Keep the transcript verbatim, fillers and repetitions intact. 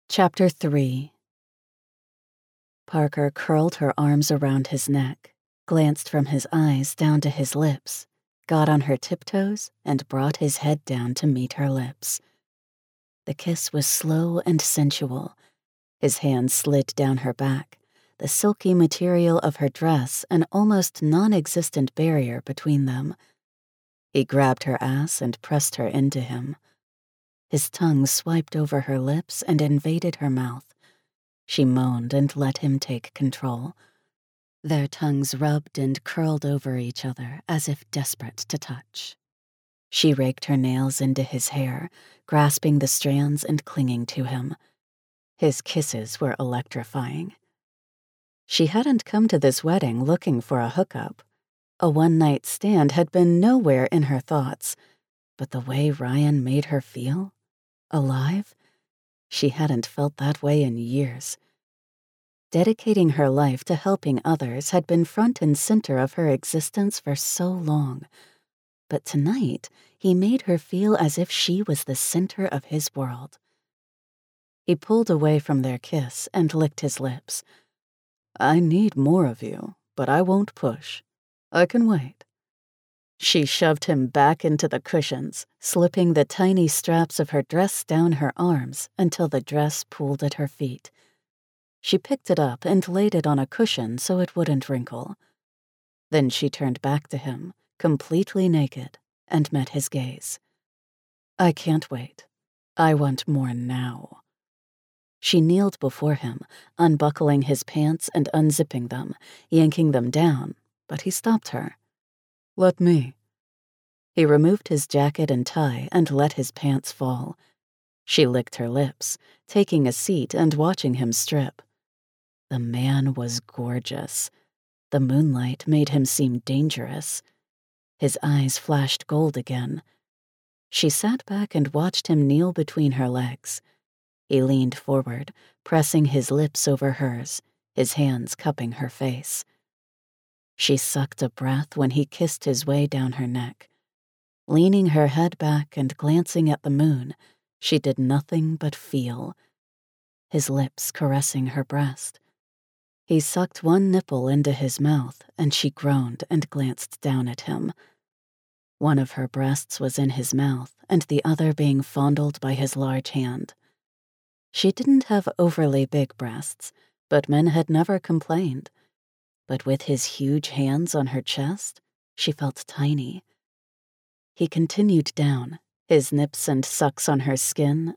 Chapter three. Parker curled her arms around his neck, glanced from his eyes down to his lips, got on her tiptoes, and brought his head down to meet her lips. The kiss was slow and sensual. His hand slid down her back, the silky material of her dress an almost non-existent barrier between them. He grabbed her ass and pressed her into him. His tongue swiped over her lips and invaded her mouth. She moaned and let him take control. Their tongues rubbed and curled over each other as if desperate to touch. She raked her nails into his hair, grasping the strands and clinging to him. His kisses were electrifying. She hadn't come to this wedding looking for a hookup. A one-night stand had been nowhere in her thoughts, but the way Ryan made her feel, alive, she hadn't felt that way in years. Dedicating her life to helping others had been front and center of her existence for so long, but tonight he made her feel as if she was the center of his world. He pulled away from their kiss and licked his lips. "I need more of you, but I won't push. I can wait." She shoved him back into the cushions, slipping the tiny straps of her dress down her arms until the dress pooled at her feet. She picked it up and laid it on a cushion so it wouldn't wrinkle. Then she turned back to him, completely naked, and met his gaze. "I can't wait. I want more now." She kneeled before him, unbuckling his pants and unzipping them, yanking them down, but he stopped her. "Let me." He removed his jacket and tie and let his pants fall. She licked her lips, taking a seat and watching him strip. The man was gorgeous. The moonlight made him seem dangerous. His eyes flashed gold again. She sat back and watched him kneel between her legs. He leaned forward, pressing his lips over hers, his hands cupping her face. She sucked a breath when he kissed his way down her neck. Leaning her head back and glancing at the moon, she did nothing but feel. His lips caressing her breast. He sucked one nipple into his mouth, and she groaned and glanced down at him. One of her breasts was in his mouth, and the other being fondled by his large hand. She didn't have overly big breasts, but men had never complained. But with his huge hands on her chest, she felt tiny. He continued down, his nips and sucks on her skin